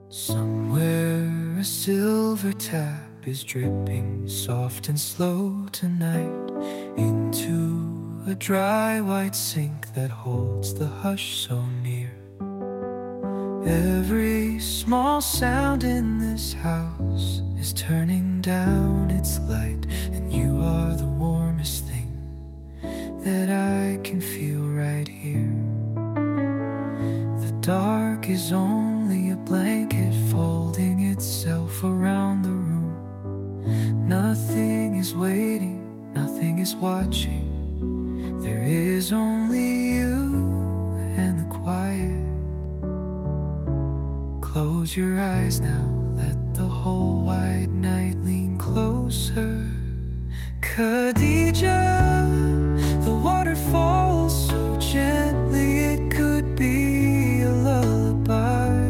Somewhere a silver tap is dripping soft and slow tonight into a dry white sink that holds the hush so near. Every small sound in this house is turning down its light, and you are the warmest thing that I can feel right here. The dark is only a blanket folding itself around the room. Nothing is waiting, nothing is watching. There is only you and the quiet. Close your eyes now, let the whole wide night lean closer. Khadija, the water falls so gently it could be a lullaby.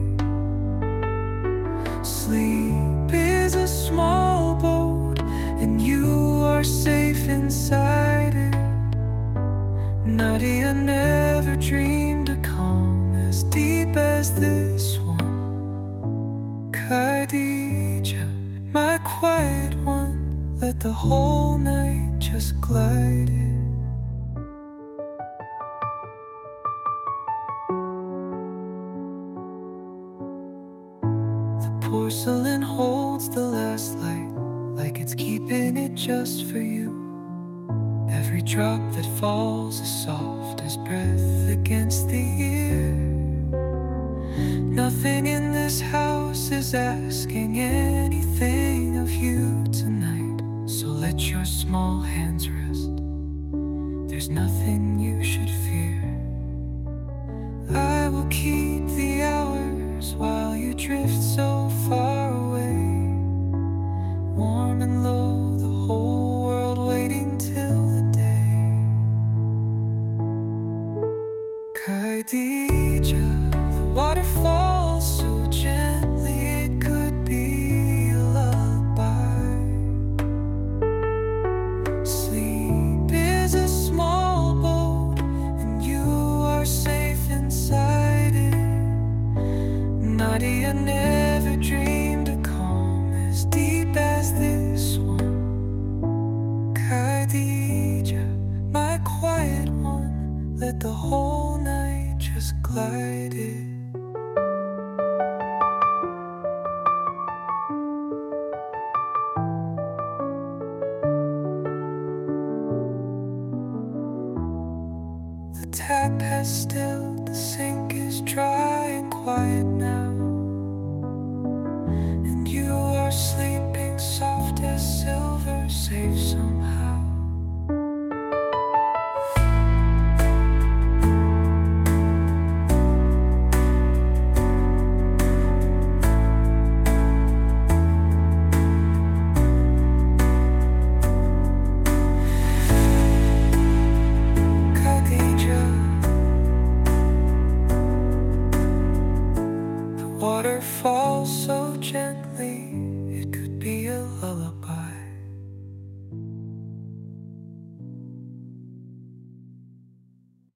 Sleep is a small boat and you are safe inside it. Nadia never dreamed a calm as deep as this one. Khadija, my quiet one, let the whole night just glide in. The porcelain holds the last light, like it's keeping it just for you. Every drop that falls is soft as breath against the ear. Nothing in this house is asking anything of you tonight, so let your small hands rest. There's nothing you should fear. I will keep the hours while you drift so far away. Warm and low, the whole world waiting till the day. Khadija, the water falls so gently it could be a lullaby. Sleep is a small boat and you are safe inside it. Nadia never dreamed a calm as deep as this one. Khadija, my quiet one, let the whole night just glide in. The tap has stilled, the sink is dry and quiet now, and you are sleeping soft as silver, safe somehow. Water falls so gently